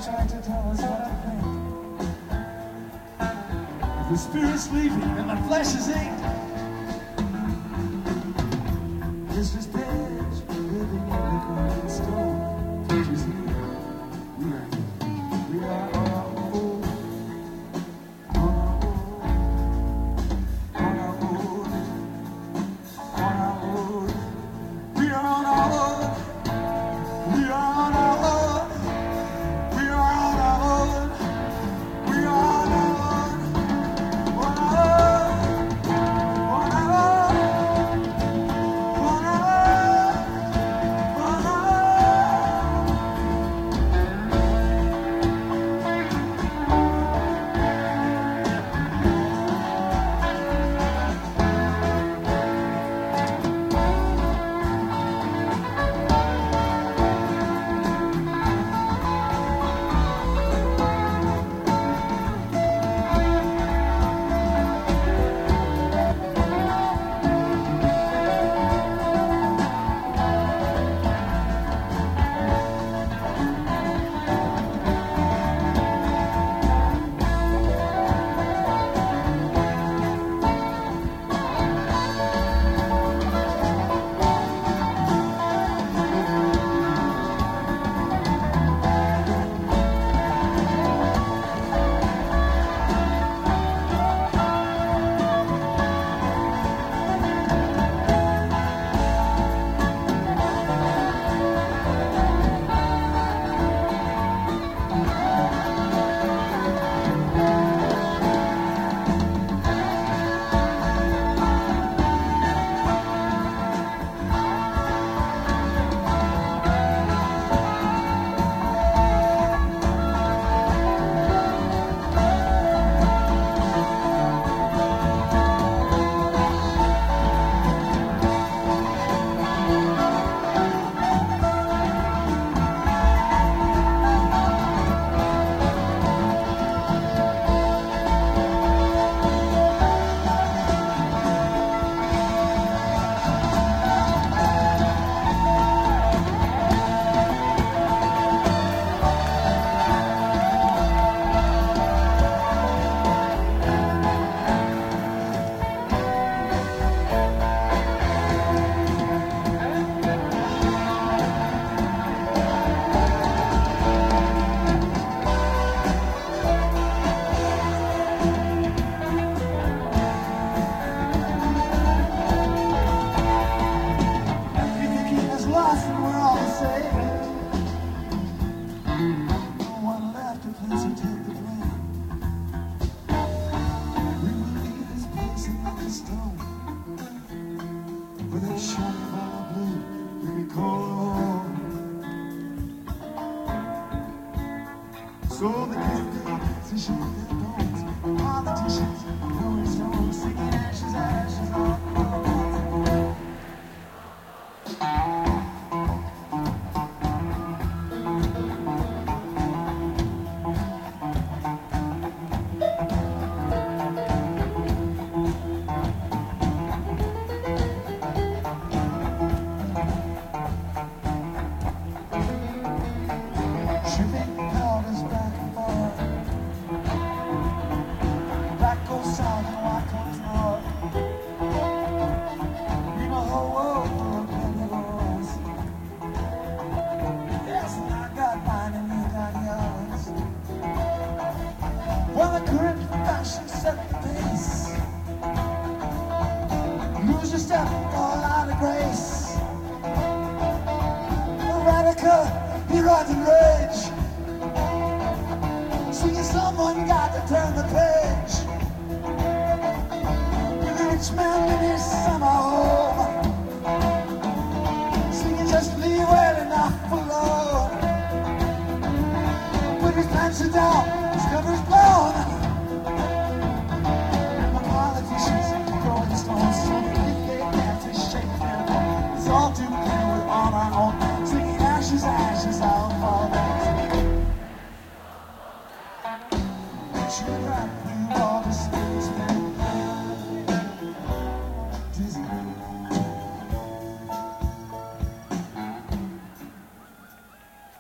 trying to tell us what to think. If the spirit's sleeping and my flesh is inked, it's just page living in the cold storm. Can't you see? We are all old. So the kids shoot their bones. Politicians, rolling stones, singing ashes, ashes on the someone got to turn the page. With a rich man in his summer home, singing just leave well enough alone. Put his pants down, his cover's blown. And the politicians throwing stones, so if they have to shake their bone, it's all too clear we're on our own, singing ashes, ashes out for that. Should I do all this?